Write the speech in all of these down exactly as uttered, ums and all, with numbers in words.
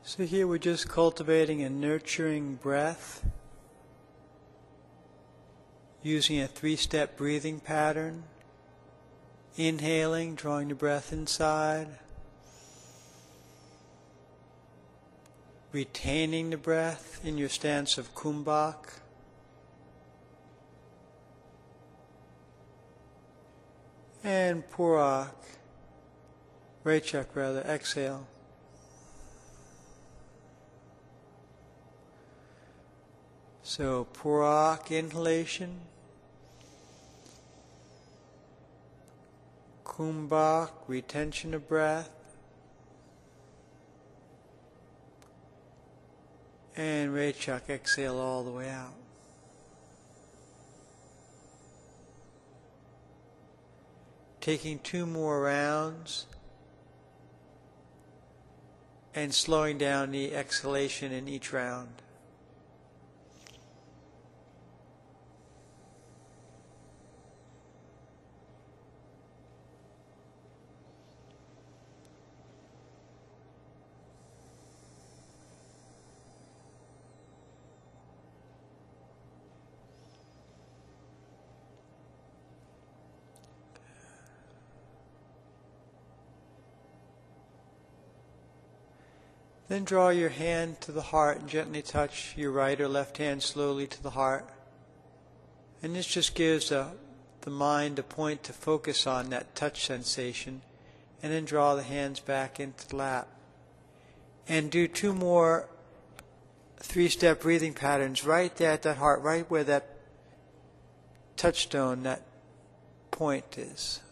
So here we're just cultivating a nurturing breath, using a three-step breathing pattern. Inhaling, drawing the breath inside. Retaining the breath in your stance of Kumbhak. And Purak, Raichak rather, exhale. So Purak inhalation, Kumbhak retention of breath, and Raichak exhale all the way out. Taking two more rounds and slowing down the exhalation in each round. Then draw your hand to the heart and gently touch your right or left hand slowly to the heart. And this just gives a, the mind a point to focus on that touch sensation. And then draw the hands back into the lap. And do two more three-step breathing patterns right there at that heart, right where that touchstone, that point is.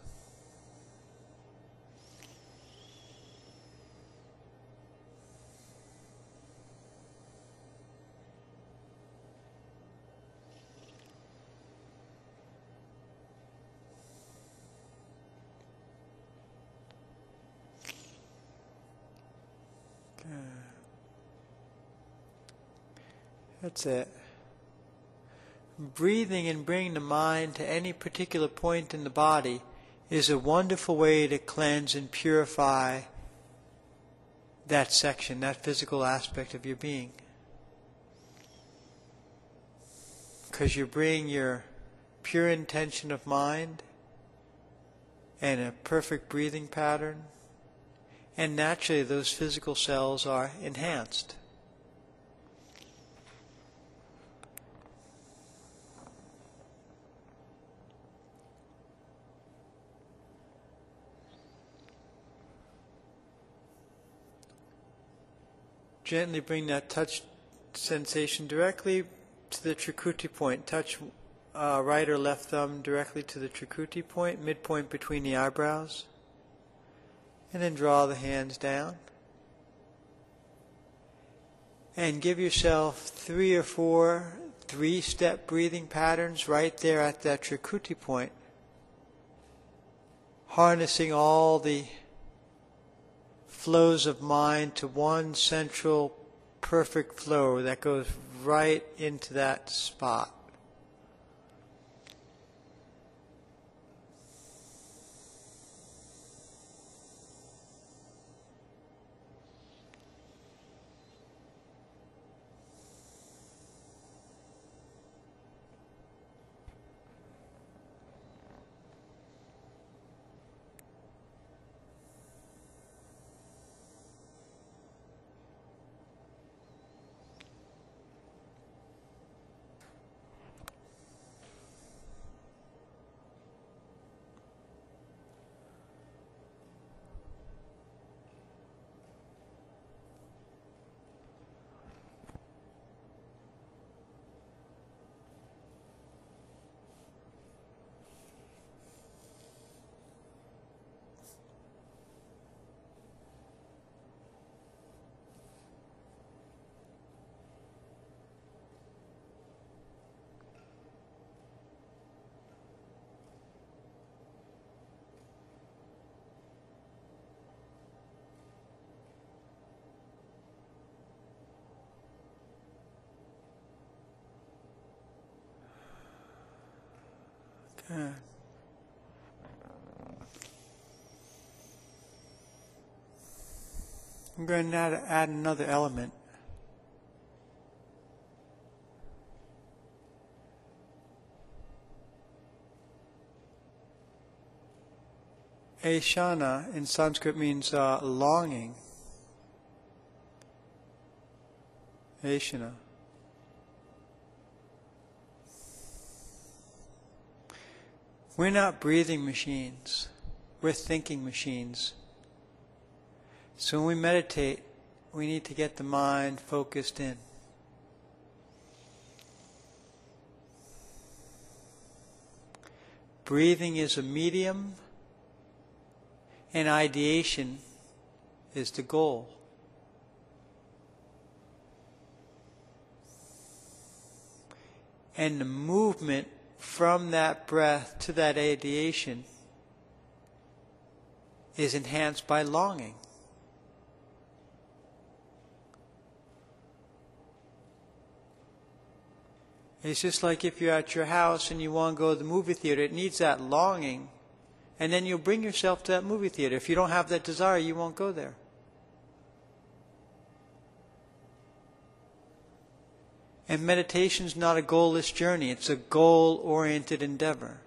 That's it. Breathing and bringing the mind to any particular point in the body is a wonderful way to cleanse and purify that section, that physical aspect of your being. Because you bring your pure intention of mind and a perfect breathing pattern, and naturally those physical cells are enhanced. Gently bring that touch sensation directly to the Trikuti point. Touch uh, right or left thumb directly to the Trikuti point, midpoint between the eyebrows. And then draw the hands down. And give yourself three or four three-step breathing patterns right there at that Trikuti point. Harnessing all the flows of mind to one central perfect flow that goes right into that spot. Good. I'm going to add, add another element. Aishana in Sanskrit means uh, longing. Aishana. We're not breathing machines. We're thinking machines. So when we meditate, we need to get the mind focused in. Breathing is a medium, and ideation is the goal. And the movement from that breath to that ideation is enhanced by longing. It's just like if you're at your house and you want to go to the movie theater, it needs that longing, and then you'll bring yourself to that movie theater. If you don't have that desire, you won't go there. And meditation is not a goalless journey, it's a goal-oriented endeavor.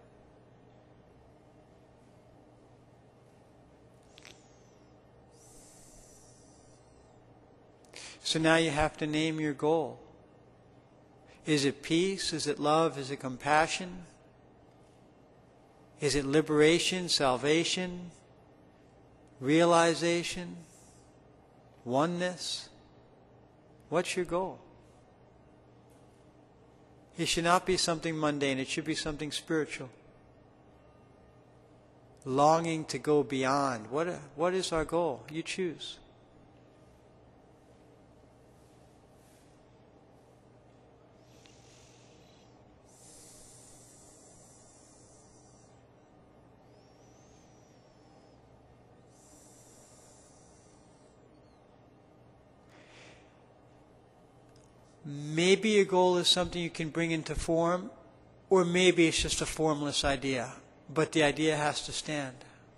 So now you have to name your goal. Is it peace? Is it love? Is it compassion? Is it liberation, salvation, realization, oneness? What's your goal? It should not be something mundane. It should be something spiritual. Longing to go beyond. What, what is our goal? You choose. Maybe your goal is something you can bring into form, or maybe it's just a formless idea, but the idea has to stand.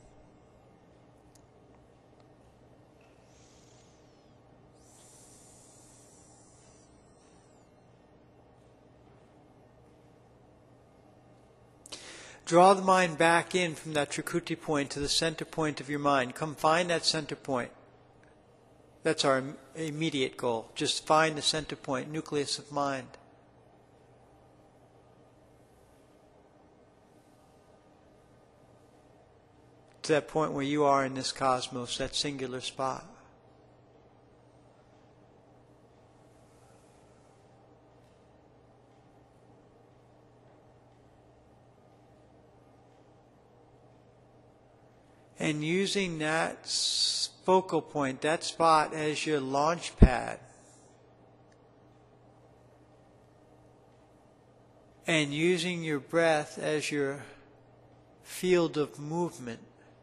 Draw the mind back in from that Trikuti point to the center point of your mind. Come find that center point. That's our immediate goal. Just find the center point, nucleus of mind. To that point where you are in this cosmos, that singular spot. And using that focal point, that spot, as your launch pad, and using your breath as your field of movement,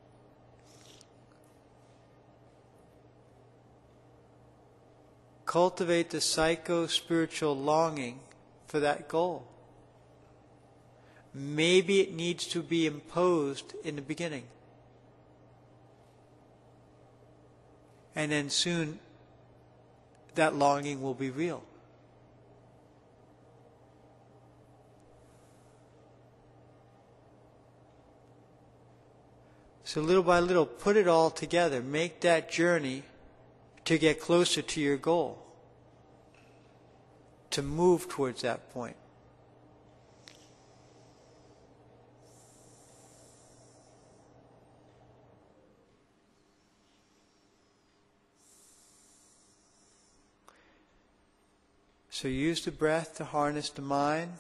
cultivate the psycho-spiritual longing for that goal. Maybe it needs to be imposed in the beginning. And then soon, that longing will be real. So little by little, put it all together. Make that journey to get closer to your goal. To move towards that point. So use the breath to harness the mind.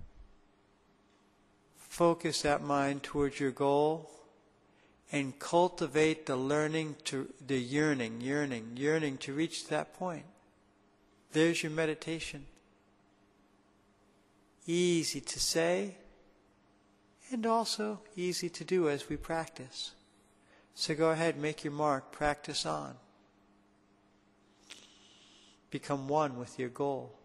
Focus that mind towards your goal. And cultivate the learning to, the yearning, yearning, yearning to reach that point. There's your meditation. Easy to say, and also easy to do as we practice. So go ahead, make your mark, practice on. Become one with your goal.